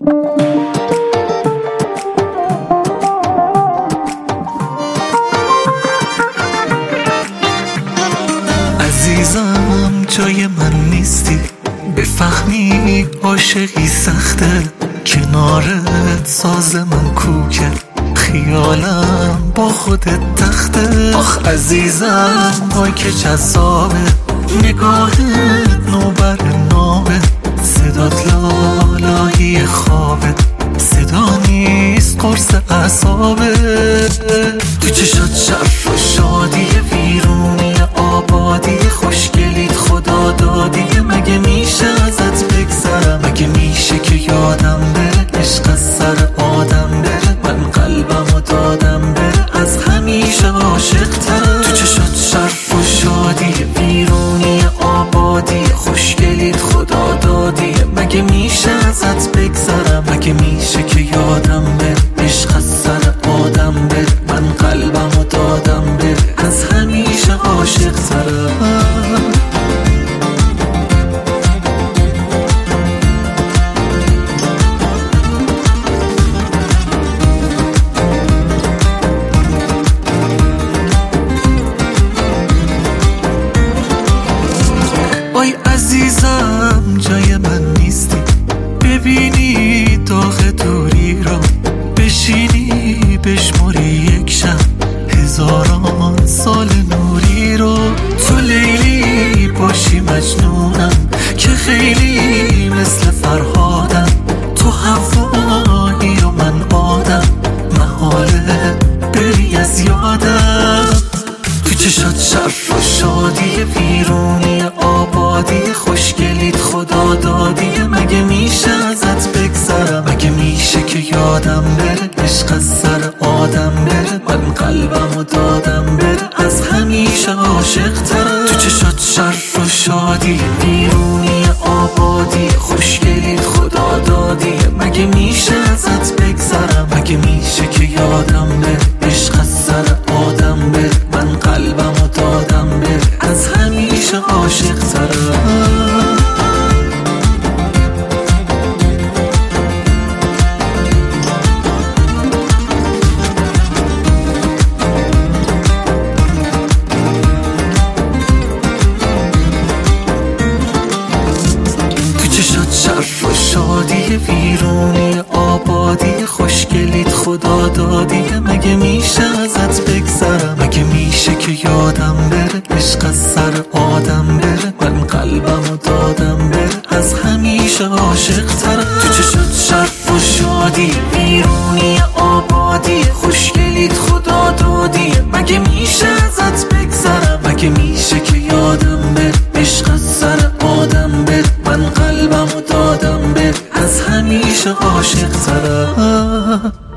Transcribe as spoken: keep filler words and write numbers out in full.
عزیزم جای من نیستی، بفهمی عاشقی سخته، کنارت ساز من کوکه، خیالم با خودت تخته. آخ عزیزم وای که جذابه، نگاهت نوبر نامه، صدات لالایی خوابه، صدا نیست قرص اعصابه. تو چشات شرف و شادی، ویرونی آبادی، خوشگلیت خدا دادی، مگه میشه ازت بگذرم؟ مگه میشه که یادم بره عشق از سر آدم بره؟ من قلبمو دادم بره، از همیشه عاشق ترم. تو چشات شرف و شادی، ویرونی آبادی، خوشگلیت خدا دادی، مگه میشه ازت بگذرم؟ مگه میشه که یادم بره عشق از سر آدم بره؟ من قلبمو دادم بره، از همیشه عاشق ترم. وای عزیزم جای من نیستی، ببینی داغ دوری رو، بشینی بشمری یک شب هزاران سال نوری رو. تو لیلی باشی مجنونم که خیلی مثل فرهادم، تو هوایی و من آدم، محاله بری از یادم. تو چشات شرف و شادی، ویرونی آبادی، خوشگلیت خدا دادی، مگه میشه ازت بگذرم؟ مگه میشه که یادم بره عشق از سر آدم بره؟ من قلبمو دادم بره، از همیشه عاشق ترم. تو چشات شرف و شادی، ویرونی آبادی، خوشگلیت خدا دادی، مگه میشه ازت بگذرم؟ مگه میشه که یادم بره عشق از سر آدم بره؟ من قلبمو دادم بره، از همیشه عاشق ترم. شرف و شادی، ویرونی آبادی، خوشگلیت خدا دادی، مگه میشه ازت بگذرم؟ مگه میشه که یادم بره عشق از سر آدم بره؟ من قلبمو دادم بره، از همیشه عاشق ترم. تو چشات شرف و شادی، ویرونی آبادی، خوشگلیت خدا دادی، مگه میشه ازت بگذرم؟ مگه میشه که یادم بره عشق از سر آدم بره؟ من قلبمو دادم بره، از همیشه عاشق ترم.